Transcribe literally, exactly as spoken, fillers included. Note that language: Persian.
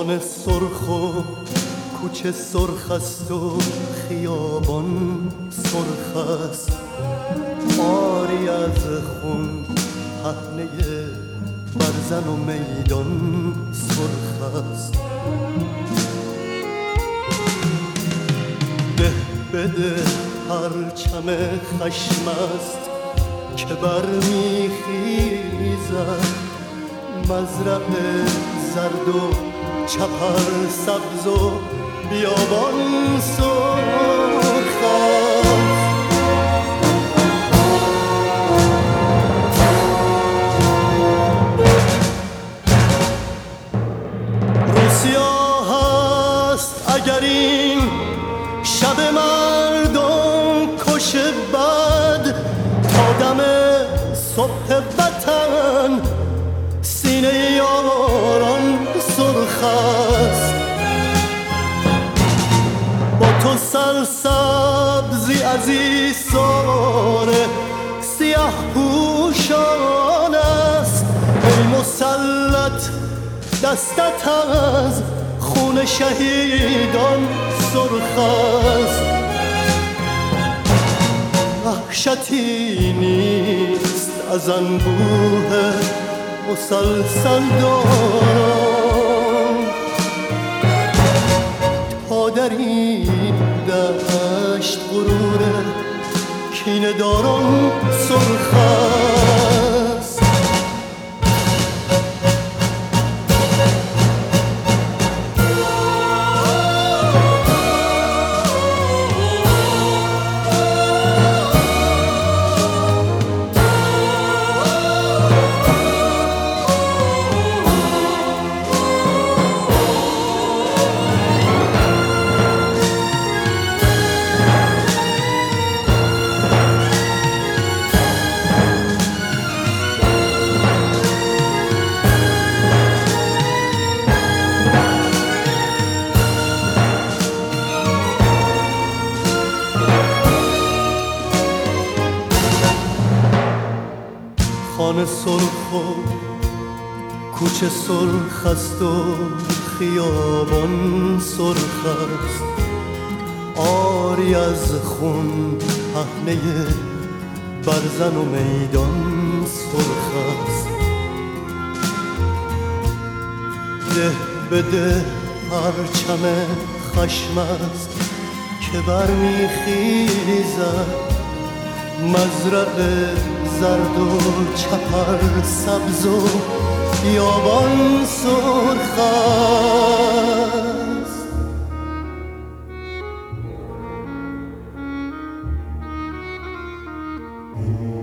خانه سرخ و کوچه سرخ است و خیابان سرخ است، آری از خون پهنه برزن و میدان سرخ است. ده بده پرچم خشم است که برمیخیزد، مزرع زرد و چپر سبز و بیابان سرخ است. روسیا هست اگر این شب مردم کش بد، تا دم صبح وطن سینه یاران سرخ است. با تو سرسبزی از ایثار سیاه پوشان است، ای مسلط دستت از خون شهیدان سرخ است. وحشتی نیست از انبوه مسلسل دارم، تا در این دشت غرور کینه داران سرخ است. خانه سرخ و کوچه سرخ است و خیابان سرخ است، آری از خون پهنه برزن و میدان سرخ است. ده بده پرچم خشم است که برمیخیزد، مزرع زرد و چپر سبز و بیابان سرخ است.